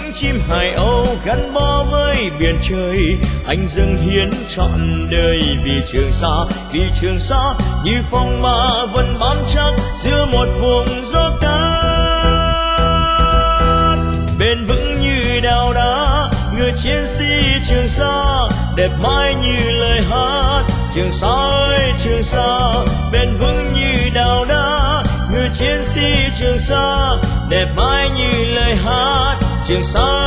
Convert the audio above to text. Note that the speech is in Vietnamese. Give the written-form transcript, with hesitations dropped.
chim hải âu gắn bó với biển trời. Anh dâng hiến trọn đời vì Trường Sa như phong ma vẫn bám chắc giữa một vùng gió cát. Bền vững như đào đá người chiến sĩ Trường Sa, đẹp mãi như lời hát Trường Sa ơi Trường Sa. Bền vững như đào đá người chiến sĩ Trường Sa, đẹp mãi như lời hát Trường Sa